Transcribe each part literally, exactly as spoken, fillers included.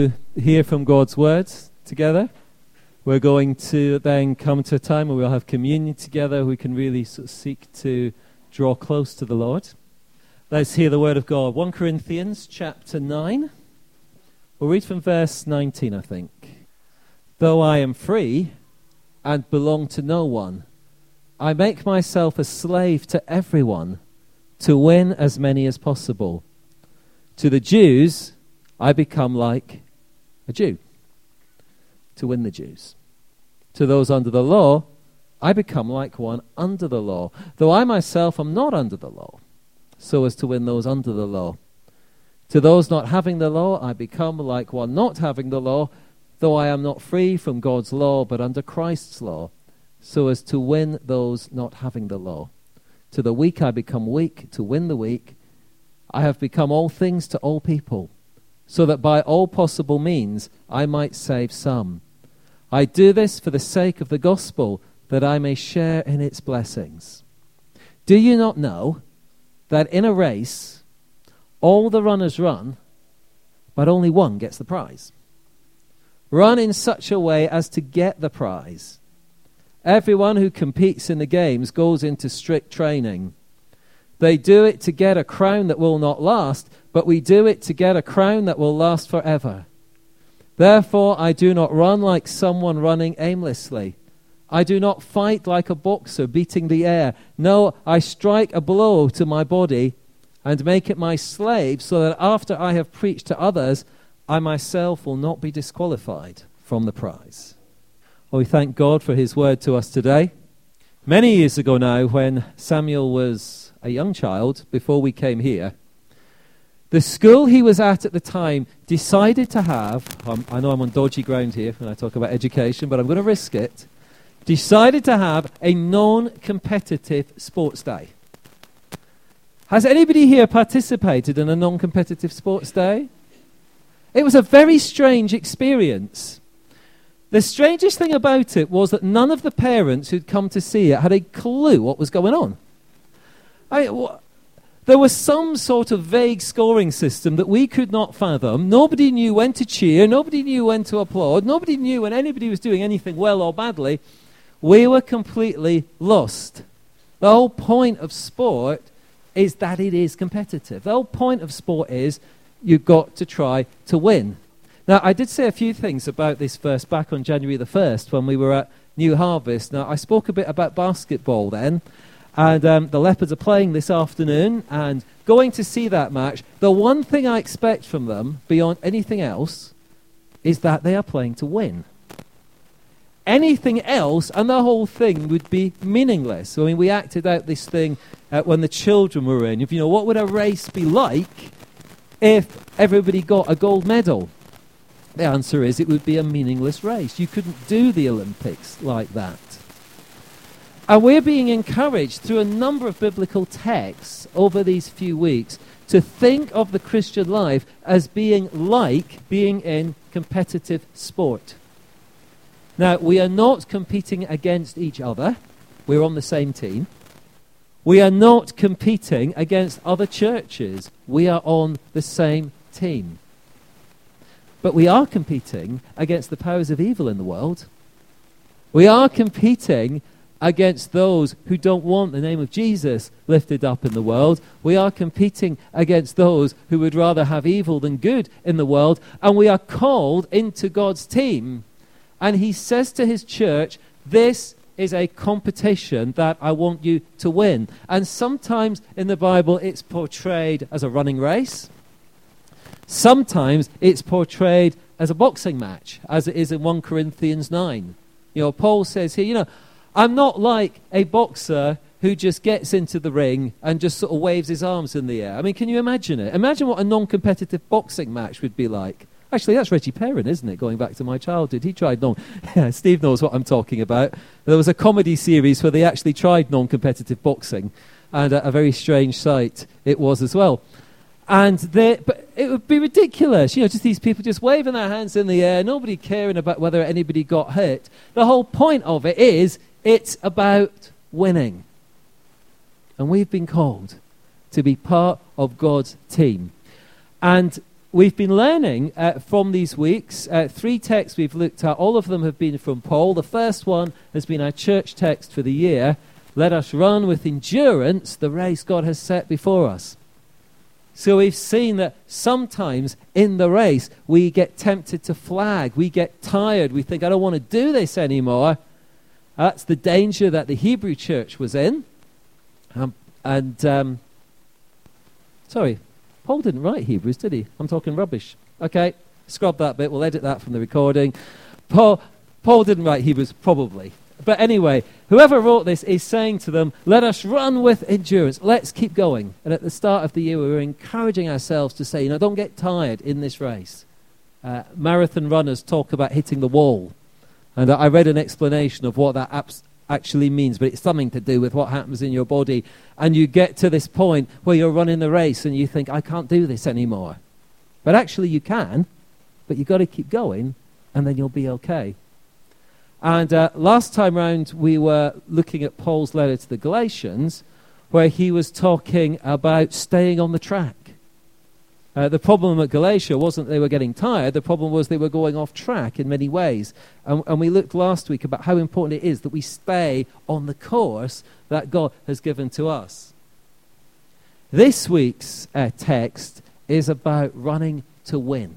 Hear from God's words together. We're going to then come to a time where we'll have communion together. We can really sort of seek to draw close to the Lord. Let's hear the word of God. First Corinthians chapter nine. We'll read from verse nineteen, I think. Though I am free and belong to no one, I make myself a slave to everyone to win as many as possible. To the Jews, I become like a Jew, to win the Jews. To those under the law, I become like one under the law, though I myself am not under the law, so as to win those under the law. To those not having the law, I become like one not having the law, though I am not free from God's law, but under Christ's law, so as to win those not having the law. To the weak I become weak, to win the weak. I have become all things to all people, so that by all possible means I might save some. I do this for the sake of the gospel, that I may share in its blessings. Do you not know that in a race all the runners run, but only one gets the prize? Run in such a way as to get the prize. Everyone who competes in the games goes into strict training. They do it to get a crown that will not last, but we do it to get a crown that will last forever. Therefore, I do not run like someone running aimlessly. I do not fight like a boxer beating the air. No, I strike a blow to my body and make it my slave, so that after I have preached to others, I myself will not be disqualified from the prize. Well, we thank God for his word to us today. Many years ago now, when Samuel was a young child, before we came here, the school he was at at the time decided to have, um, I know I'm on dodgy ground here when I talk about education, but I'm going to risk it, decided to have a non-competitive sports day. Has anybody here participated in a non-competitive sports day? It was a very strange experience. The strangest thing about it was that none of the parents who'd come to see it had a clue what was going on. I, w- there was some sort of vague scoring system that we could not fathom. Nobody knew when to cheer. Nobody knew when to applaud. Nobody knew when anybody was doing anything well or badly. We were completely lost. The whole point of sport is that it is competitive. The whole point of sport is you've got to try to win. Now, I did say a few things about this verse back on January the first when we were at New Harvest. Now, I spoke a bit about basketball then. And um, the Leopards are playing this afternoon, and going to see that match, the one thing I expect from them, beyond anything else, is that they are playing to win. Anything else, and the whole thing would be meaningless. I mean, we acted out this thing uh, when the children were in. If you know, what would a race be like if everybody got a gold medal? The answer is it would be a meaningless race. You couldn't do the Olympics like that. And we're being encouraged through a number of biblical texts over these few weeks to think of the Christian life as being like being in competitive sport. Now, we are not competing against each other. We're on the same team. We are not competing against other churches. We are on the same team. But we are competing against the powers of evil in the world. We are competing against those who don't want the name of Jesus lifted up in the world. We are competing against those who would rather have evil than good in the world. And we are called into God's team. And he says to his church, this is a competition that I want you to win. And sometimes in the Bible it's portrayed as a running race. Sometimes it's portrayed as a boxing match, as it is in First Corinthians nine. You know, Paul says here, you know, I'm not like a boxer who just gets into the ring and just sort of waves his arms in the air. I mean, can you imagine it? Imagine what a non-competitive boxing match would be like. Actually, that's Reggie Perrin, isn't it? Going back to my childhood. He tried non... Yeah, Steve knows what I'm talking about. There was a comedy series where they actually tried non-competitive boxing, and a, a very strange sight it was as well. And they, but it would be ridiculous, you know, just these people just waving their hands in the air, nobody caring about whether anybody got hurt. The whole point of it is it's about winning. And we've been called to be part of God's team. And we've been learning uh, from these weeks, uh, three texts we've looked at. All of them have been from Paul. The first one has been our church text for the year. Let us run with endurance the race God has set before us. So we've seen that sometimes in the race we get tempted to flag. We get tired. We think, I don't want to do this anymore. That's the danger that the Hebrew church was in. Um, and, um, sorry, Paul didn't write Hebrews, did he? I'm talking rubbish. Okay, scrub that bit. We'll edit that from the recording. Paul, Paul didn't write Hebrews, probably. But anyway, whoever wrote this is saying to them, let us run with endurance. Let's keep going. And at the start of the year, we were encouraging ourselves to say, you know, don't get tired in this race. Uh, marathon runners talk about hitting the wall. And I read an explanation of what that abs- actually means, but it's something to do with what happens in your body. And you get to this point where you're running the race and you think, I can't do this anymore. But actually you can, but you've got to keep going and then you'll be okay. And uh, last time round, we were looking at Paul's letter to the Galatians, where he was talking about staying on the track. Uh, the problem at Galatia wasn't they were getting tired. The problem was they were going off track in many ways. And, and we looked last week about how important it is that we stay on the course that God has given to us. This week's uh, text is about running to win.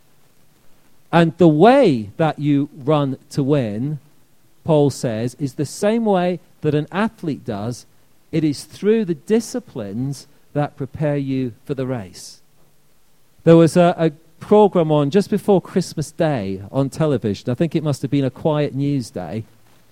And the way that you run to win, Paul says, is the same way that an athlete does. It is through the disciplines that prepare you for the race. There was a, a program on just before Christmas Day on television. I think it must have been a quiet news day.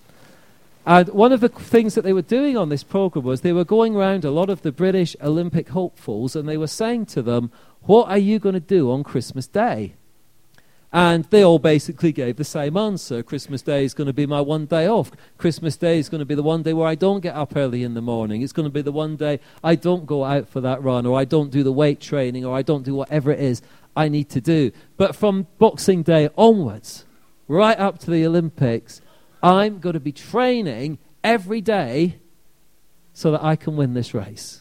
And one of the things that they were doing on this program was they were going around a lot of the British Olympic hopefuls and they were saying to them, what are you going to do on Christmas Day? And they all basically gave the same answer. Christmas Day is going to be my one day off. Christmas Day is going to be the one day where I don't get up early in the morning. It's going to be the one day I don't go out for that run, or I don't do the weight training, or I don't do whatever it is I need to do. But from Boxing Day onwards, right up to the Olympics, I'm going to be training every day so that I can win this race.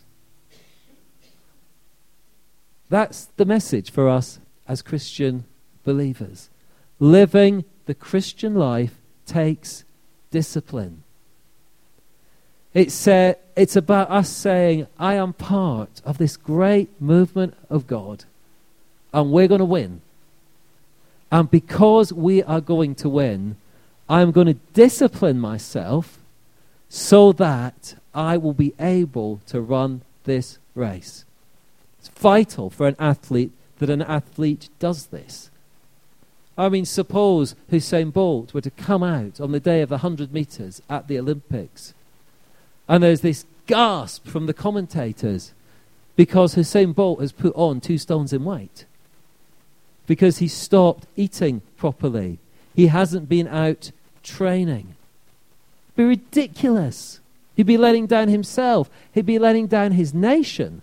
That's the message for us as Christian believers. Living the Christian life takes discipline. It's, uh, it's about us saying, I am part of this great movement of God, and we're going to win. And because we are going to win, I'm going to discipline myself so that I will be able to run this race. It's vital for an athlete that an athlete does this. I mean, suppose Usain Bolt were to come out on the day of the one hundred meters at the Olympics, and there's this gasp from the commentators because Usain Bolt has put on two stones in weight, because he stopped eating properly. He hasn't been out training. It'd be ridiculous. He'd be letting down himself. He'd be letting down his nation.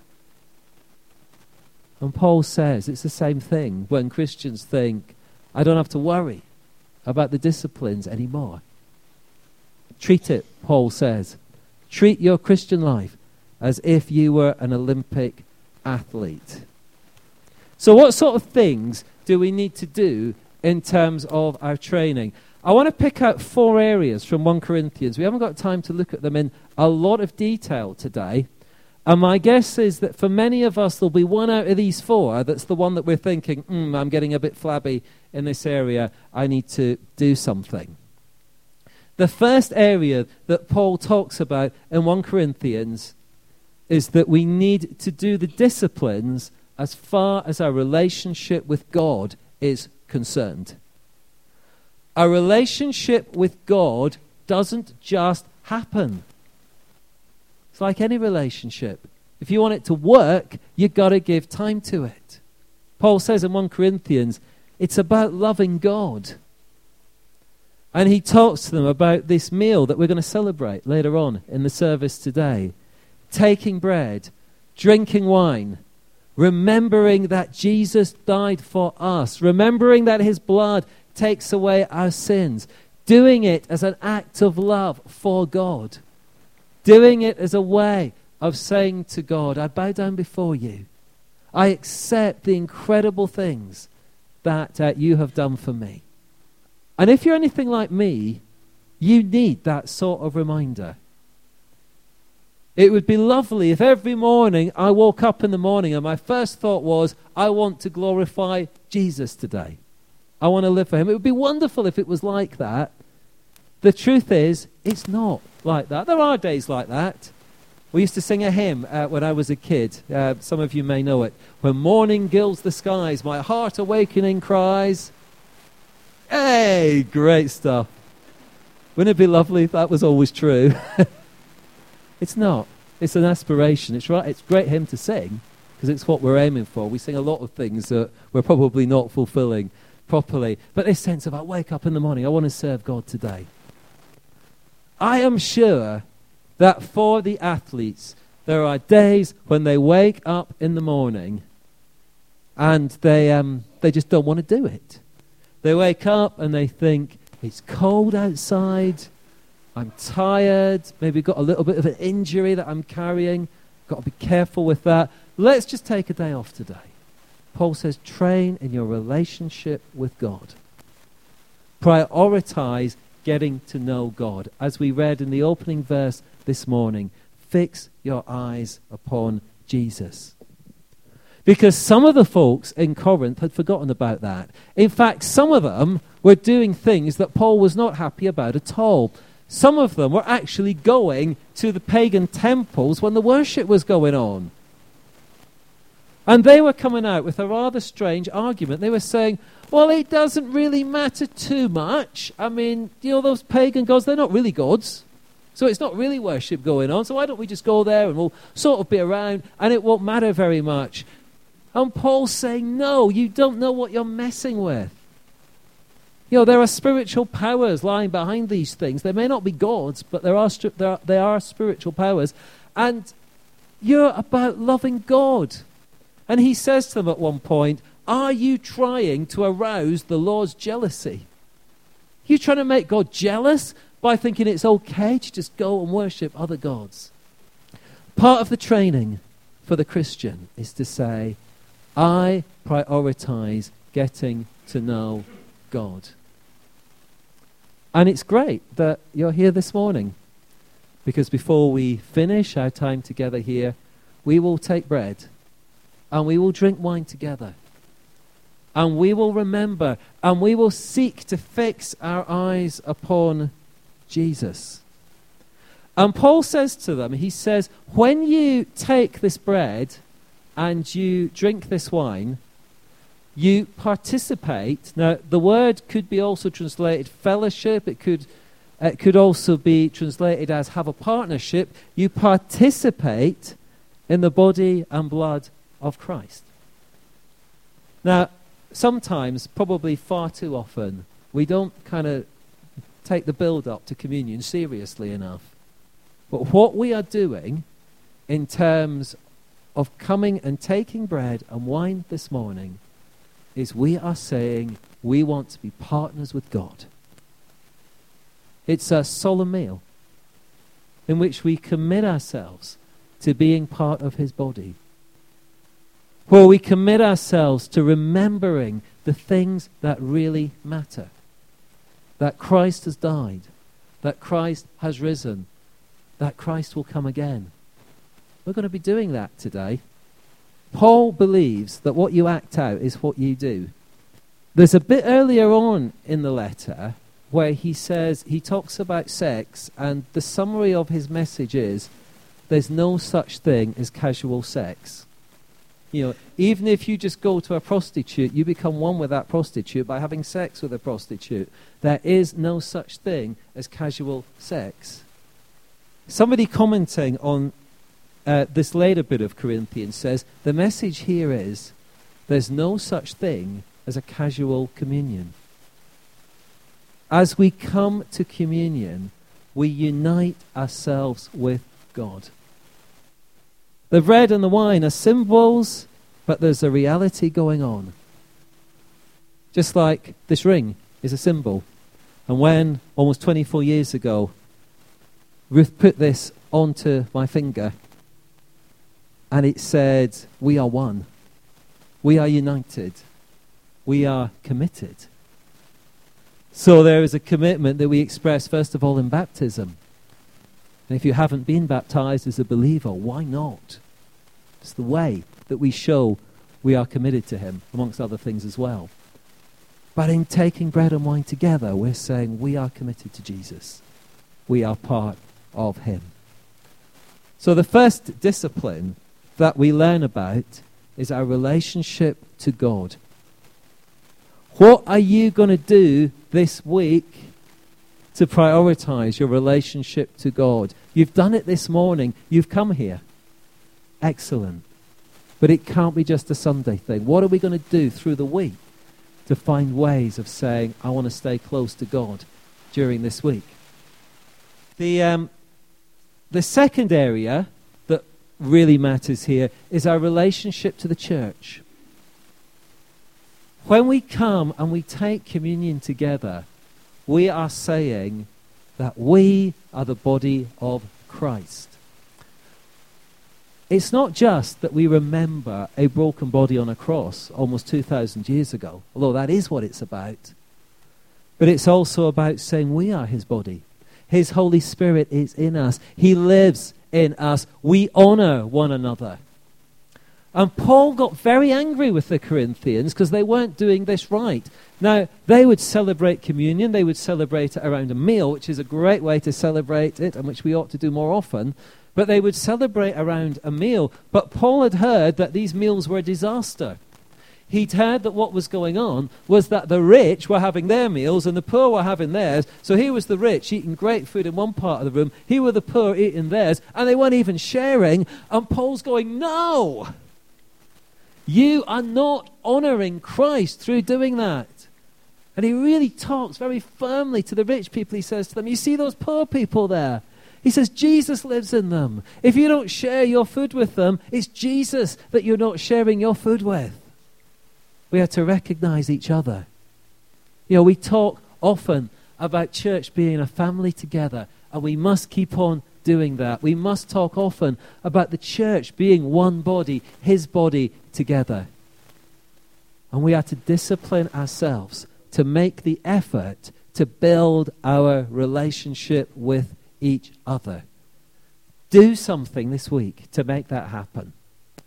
And Paul says it's the same thing when Christians think, I don't have to worry about the disciplines anymore. Treat it, Paul says. Treat your Christian life as if you were an Olympic athlete. So what sort of things do we need to do in terms of our training? I want to pick out four areas from First Corinthians. We haven't got time to look at them in a lot of detail today. And my guess is that for many of us, there'll be one out of these four that's the one that we're thinking, mm, I'm getting a bit flabby in this area. I need to do something. The first area that Paul talks about in First Corinthians is that we need to do the disciplines as far as our relationship with God is concerned. Our relationship with God doesn't just happen. It's like any relationship. If you want it to work, you've got to give time to it. Paul says in First Corinthians, it's about loving God. And he talks to them about this meal that we're going to celebrate later on in the service today. Taking bread, drinking wine, remembering that Jesus died for us, remembering that his blood takes away our sins, doing it as an act of love for God. Doing it as a way of saying to God, I bow down before you. I accept the incredible things that uh, you have done for me. And if you're anything like me, you need that sort of reminder. It would be lovely if every morning I woke up in the morning and my first thought was, I want to glorify Jesus today. I want to live for him. It would be wonderful if it was like that. The truth is, it's not like that. There are days like that. We used to sing a hymn uh, when I was a kid. Uh, some of you may know it. When morning gilds the skies, my heart awakening cries. Hey, great stuff. Wouldn't it be lovely if that was always true? It's not. It's an aspiration. It's right. It's a great hymn to sing because it's what we're aiming for. We sing a lot of things that we're probably not fulfilling properly. But this sense of I wake up in the morning, I want to serve God today. I am sure that for the athletes, there are days when they wake up in the morning and they um, they just don't want to do it. They wake up and they think, it's cold outside, I'm tired, maybe got a little bit of an injury that I'm carrying, got to be careful with that. Let's just take a day off today. Paul says, train in your relationship with God. Prioritize getting to know God. As we read in the opening verse this morning, fix your eyes upon Jesus. Because some of the folks in Corinth had forgotten about that. In fact, some of them were doing things that Paul was not happy about at all. Some of them were actually going to the pagan temples when the worship was going on. And they were coming out with a rather strange argument. They were saying, well, it doesn't really matter too much. I mean, you know, those pagan gods, they're not really gods. So it's not really worship going on. So why don't we just go there and we'll sort of be around and it won't matter very much. And Paul's saying, no, you don't know what you're messing with. You know, there are spiritual powers lying behind these things. They may not be gods, but there are, there are, there are spiritual powers. And you're about loving God. And he says to them at one point, are you trying to arouse the Lord's jealousy? Are you trying to make God jealous by thinking it's okay to just go and worship other gods? Part of the training for the Christian is to say, I prioritize getting to know God. And it's great that you're here this morning, because before we finish our time together here, we will take bread and we will drink wine together. And we will remember and we will seek to fix our eyes upon Jesus. And Paul says to them, he says, when you take this bread and you drink this wine, you participate. Now, the word could be also translated fellowship. It could, it could also be translated as have a partnership. You participate in the body and blood of Christ. Now, sometimes, probably far too often, we don't kind of take the build-up to communion seriously enough. But what we are doing in terms of coming and taking bread and wine this morning is we are saying we want to be partners with God. It's a solemn meal in which we commit ourselves to being part of his body, where we commit ourselves to remembering the things that really matter, that Christ has died, that Christ has risen, that Christ will come again. We're going to be doing that today. Paul believes that what you act out is what you do. There's a bit earlier on in the letter where he says, he talks about sex, and the summary of his message is, there's no such thing as casual sex. You know, even if you just go to a prostitute, you become one with that prostitute by having sex with a prostitute. There is no such thing as casual sex. Somebody commenting on uh, this later bit of Corinthians says, the message here is, there's no such thing as a casual communion. As we come to communion, we unite ourselves with God. The bread and the wine are symbols, but there's a reality going on. Just like this ring is a symbol. And when, almost twenty-four years ago, Ruth put this onto my finger, and it said, we are one. We are united. We are committed. So there is a commitment that we express, first of all, in baptism. And if you haven't been baptized as a believer, why not? It's the way that we show we are committed to him, amongst other things as well. But in taking bread and wine together, we're saying we are committed to Jesus. We are part of him. So the first discipline that we learn about is our relationship to God. What are you going to do this week to prioritize your relationship to God? You've done it this morning. You've come here. Excellent. But it can't be just a Sunday thing. What are we going to do through the week to find ways of saying, I want to stay close to God during this week? The, um, the second area that really matters here is our relationship to the church. When we come and we take communion together, we are saying that we are the body of Christ. It's not just that we remember a broken body on a cross almost two thousand years ago, although that is what it's about. But it's also about saying we are his body. His Holy Spirit is in us. He lives in us. We honor one another. And Paul got very angry with the Corinthians because they weren't doing this right. Now, they would celebrate communion. They would celebrate it around a meal, which is a great way to celebrate it and which we ought to do more often. But they would celebrate around a meal. But Paul had heard that these meals were a disaster. He'd heard that what was going on was that the rich were having their meals and the poor were having theirs. So here was the rich eating great food in one part of the room. Here were the poor eating theirs. And they weren't even sharing. And Paul's going, no! You are not honoring Christ through doing that. And he really talks very firmly to the rich people. He says to them, you see those poor people there? He says, Jesus lives in them. If you don't share your food with them, it's Jesus that you're not sharing your food with. We have to recognize each other. You know, we talk often about church being a family together, and we must keep on doing that. We must talk often about the church being one body, his body together. And we are to discipline ourselves to make the effort to build our relationship with each other. Do something this week to make that happen.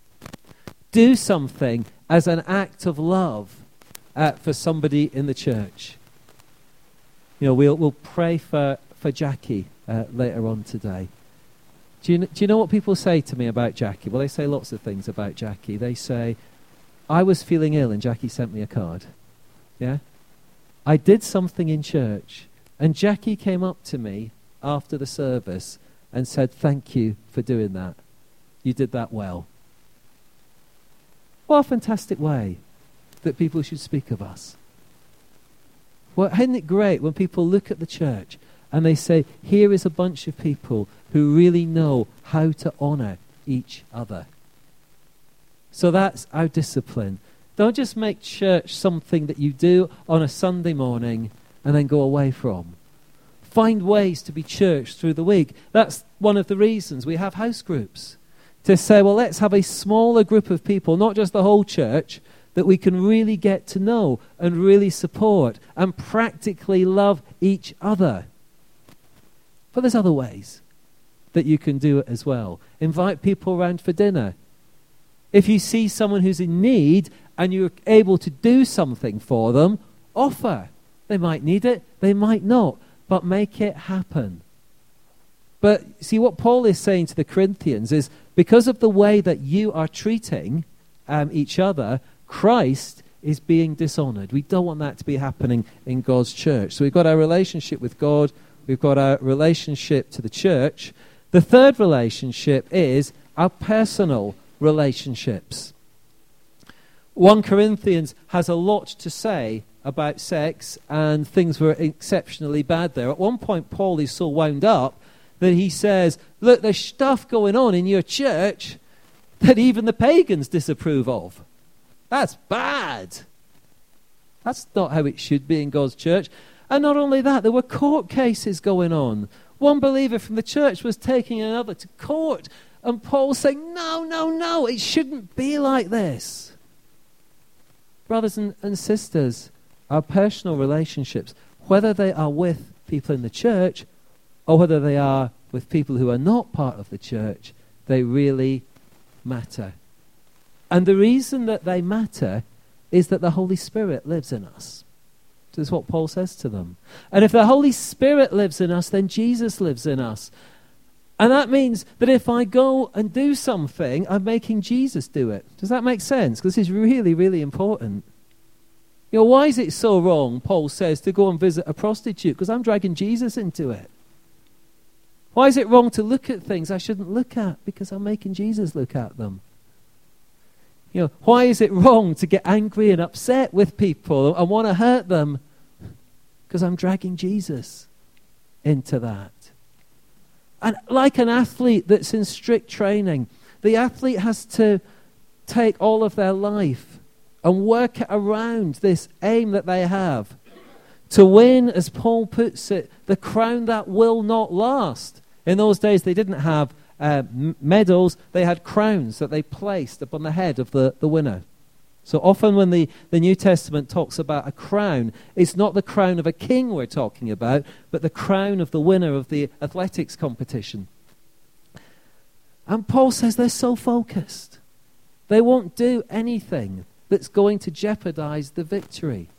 Do something as an act of love uh, for somebody in the church. You know, we'll, we'll pray for, for Jackie uh, later on today. Do you, do you know what people say to me about Jackie? Well, they say lots of things about Jackie. They say, I was feeling ill and Jackie sent me a card. Yeah? I did something in church and Jackie came up to me after the service and said, thank you for doing that. You did that well. What a fantastic way that people should speak of us. Well, isn't it great when people look at the church and they say, here is a bunch of people who really know how to honor each other. So that's our discipline. Don't just make church something that you do on a Sunday morning and then go away from. Find ways to be church through the week. That's one of the reasons we have house groups. To say, well, let's have a smaller group of people, not just the whole church, that we can really get to know and really support and practically love each other. But there's other ways that you can do it as well. Invite people around for dinner. If you see someone who's in need and you're able to do something for them, offer. They might need it, they might not, but make it happen. But see, what Paul is saying to the Corinthians is, because of the way that you are treating um, each other, Christ is being dishonored. We don't want that to be happening in God's church. So we've got our relationship with God, we've got our relationship to the church. The third relationship is our personal relationships. First Corinthians has a lot to say about sex, and things were exceptionally bad there. At one point, Paul is so wound up that he says, look, there's stuff going on in your church that even the pagans disapprove of. That's bad. That's not how it should be in God's church. And not only that, there were court cases going on. One believer from the church was taking another to court, and Paul's saying, no, no, no, it shouldn't be like this. brothers and, and sisters, our personal relationships, whether they are with people in the church or whether they are with people who are not part of the church, they really matter. And the reason that they matter is that the Holy Spirit lives in us. This is what Paul says to them. And if the Holy Spirit lives in us, then Jesus lives in us. And that means that if I go and do something, I'm making Jesus do it. Does that make sense? Because this is really, really important. You know, why is it so wrong, Paul says, to go and visit a prostitute? Because I'm dragging Jesus into it. Why is it wrong to look at things I shouldn't look at? Because I'm making Jesus look at them. You know, why is it wrong to get angry and upset with people and want to hurt them? Because I'm dragging Jesus into that. And like an athlete that's in strict training, the athlete has to take all of their life and work it around this aim that they have to win, as Paul puts it, the crown that will not last. In those days, they didn't have uh, m- medals. They had crowns that they placed upon the head of the, the winner. So often when the, the New Testament talks about a crown, it's not the crown of a king we're talking about, but the crown of the winner of the athletics competition. And Paul says they're so focused. They won't do anything that's going to jeopardize the victory.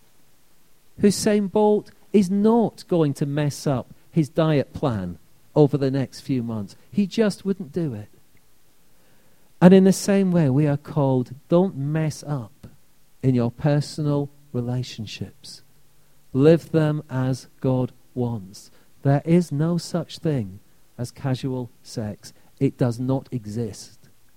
Usain Bolt is not going to mess up his diet plan over the next few months. He just wouldn't do it. And in the same way, we are called, don't mess up in your personal relationships. Live them as God wants. There is no such thing as casual sex. It does not exist.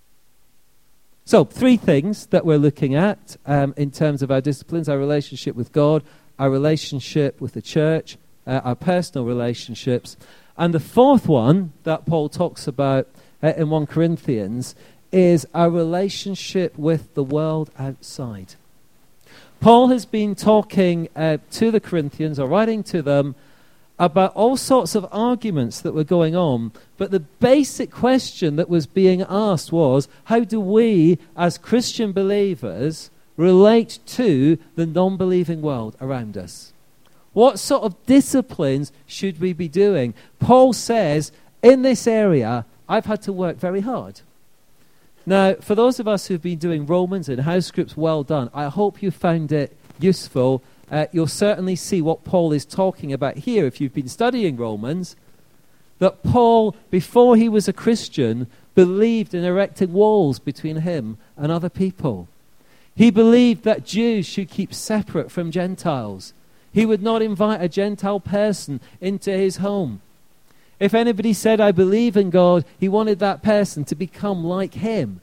So, three things that we're looking at um, in terms of our disciplines: our relationship with God, our relationship with the church, uh, our personal relationships. And the fourth one that Paul talks about uh, in First Corinthians is our relationship with the world outside. Paul has been talking uh, to the Corinthians, or writing to them, about all sorts of arguments that were going on. But the basic question that was being asked was, how do we, as Christian believers, relate to the non-believing world around us? What sort of disciplines should we be doing? Paul says, in this area, I've had to work very hard. Now, for those of us who've been doing Romans and house groups, well done. I hope you found it useful. Uh, you'll certainly see what Paul is talking about here if you've been studying Romans, that Paul, before he was a Christian, believed in erecting walls between him and other people. He believed that Jews should keep separate from Gentiles. He would not invite a Gentile person into his home. If anybody said, I believe in God, he wanted that person to become like him.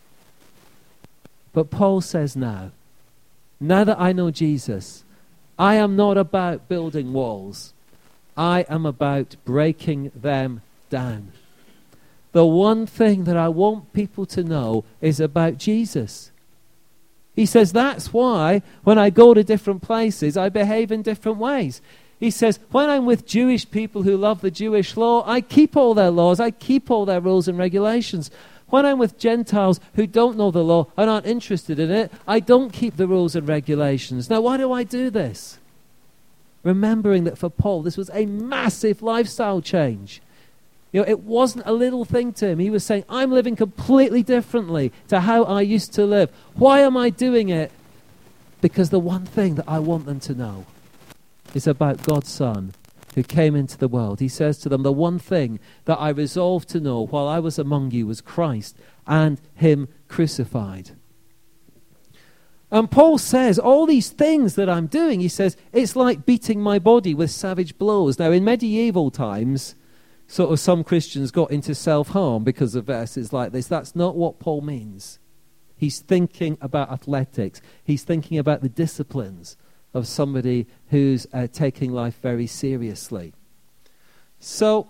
But Paul says now, now that I know Jesus, I am not about building walls. I am about breaking them down. The one thing that I want people to know is about Jesus. He says that's why when I go to different places, I behave in different ways. He says, when I'm with Jewish people who love the Jewish law, I keep all their laws, I keep all their rules and regulations. When I'm with Gentiles who don't know the law and aren't interested in it, I don't keep the rules and regulations. Now, why do I do this? Remembering that for Paul, this was a massive lifestyle change. You know, it wasn't a little thing to him. He was saying, I'm living completely differently to how I used to live. Why am I doing it? Because the one thing that I want them to know is about God's Son who came into the world. He says to them, the one thing that I resolved to know while I was among you was Christ and him crucified. And Paul says, all these things that I'm doing, he says, it's like beating my body with savage blows. Now, in medieval times, sort of some Christians got into self-harm because of verses like this. That's not what Paul means. He's thinking about athletics. He's thinking about the disciplines of somebody who's uh, taking life very seriously. So,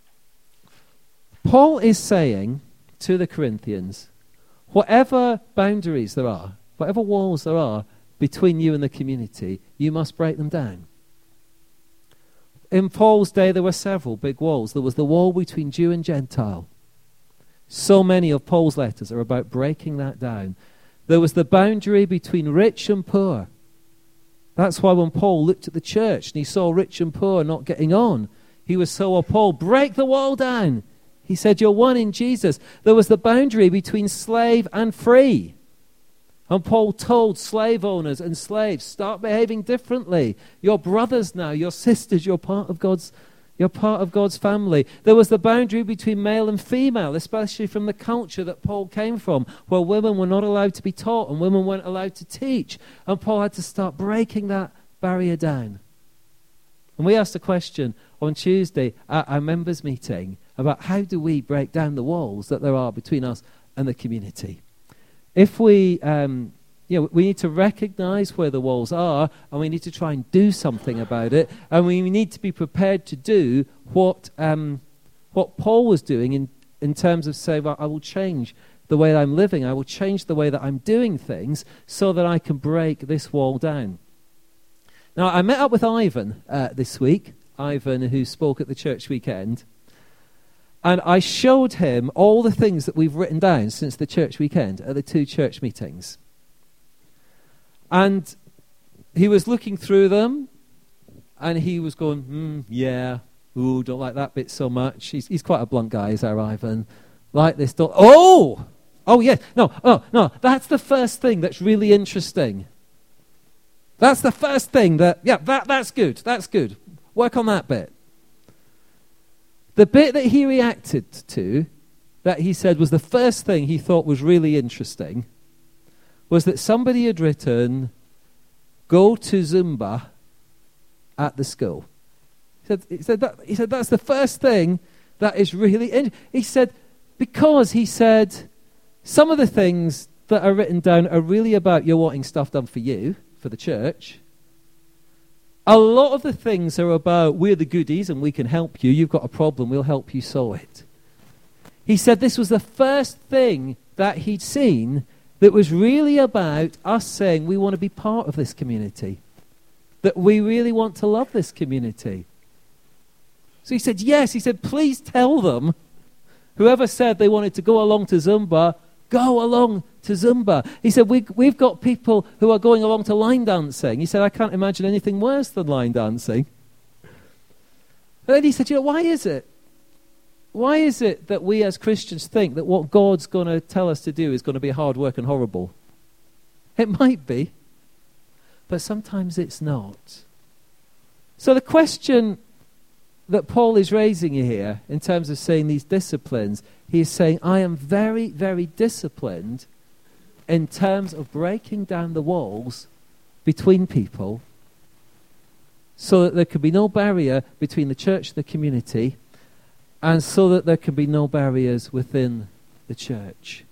Paul is saying to the Corinthians, whatever boundaries there are, whatever walls there are between you and the community, you must break them down. In Paul's day, there were several big walls. There was the wall between Jew and Gentile. So many of Paul's letters are about breaking that down. There was the boundary between rich and poor. That's why when Paul looked at the church and he saw rich and poor not getting on, he was so appalled. Break the wall down. He said, you're one in Jesus. There was the boundary between slave and free. And Paul told slave owners and slaves, start behaving differently. You're brothers now, you're sisters, you're part of God's You're part of God's family. There was the boundary between male and female, especially from the culture that Paul came from, where women were not allowed to be taught and women weren't allowed to teach. And Paul had to start breaking that barrier down. And we asked a question on Tuesday at our members' meeting about how do we break down the walls that there are between us and the community. If we... Um, You know, we need to recognize where the walls are, and we need to try and do something about it, and we need to be prepared to do what um, what Paul was doing in, in terms of saying, well, I will change the way that I'm living, I will change the way that I'm doing things so that I can break this wall down. Now, I met up with Ivan uh, this week, Ivan who spoke at the church weekend, and I showed him all the things that we've written down since the church weekend at the two church meetings. And he was looking through them, and he was going, mm, yeah, ooh, don't like that bit so much. He's, he's quite a blunt guy, is our Ivan. Like this, don't, oh! Oh, yes, no, oh, no, that's the first thing that's really interesting. That's the first thing that, yeah, that that's good, that's good. Work on that bit. The bit that he reacted to, that he said was the first thing he thought was really interesting, was that somebody had written, go to Zumba at the school. He said, he said, that, he said that's the first thing that is really... In-. He said, because he said, some of the things that are written down are really about you wanting stuff done for you, for the church. A lot of the things are about, we're the goodies and we can help you. You've got a problem, we'll help you solve it. He said this was the first thing that he'd seen that was really about us saying we want to be part of this community, that we really want to love this community. So he said, yes, he said, please tell them, whoever said they wanted to go along to Zumba, go along to Zumba. He said, we, we've got people who are going along to line dancing. He said, I can't imagine anything worse than line dancing. And then he said, you know, why is it? Why is it that we as Christians think that what God's going to tell us to do is going to be hard work and horrible? It might be, but sometimes it's not. So the question that Paul is raising here in terms of saying these disciplines, he is saying, I am very, very disciplined in terms of breaking down the walls between people so that there could be no barrier between the church and the community, and so that there can be no barriers within the church.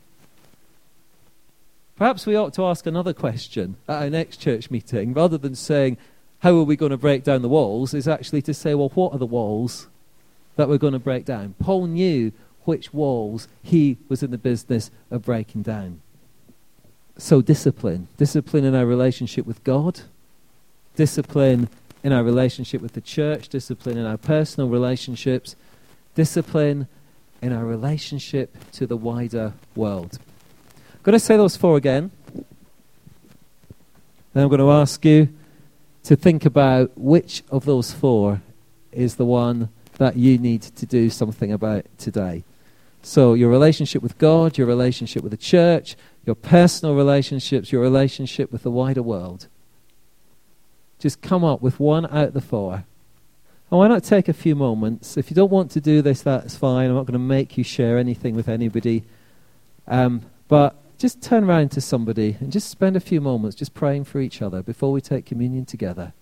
Perhaps we ought to ask another question at our next church meeting, rather than saying, how are we going to break down the walls, is actually to say, well, what are the walls that we're going to break down? Paul knew which walls he was in the business of breaking down. So discipline. Discipline in our relationship with God. Discipline in our relationship with the church. Discipline in our personal relationships. Discipline in our relationship to the wider world. I'm going to say those four again. Then I'm going to ask you to think about which of those four is the one that you need to do something about today. So your relationship with God, your relationship with the church, your personal relationships, your relationship with the wider world. Just come up with one out of the four. And why not take a few moments? If you don't want to do this, that's fine. I'm not going to make you share anything with anybody. Um, but just turn around to somebody and just spend a few moments just praying for each other before we take communion together.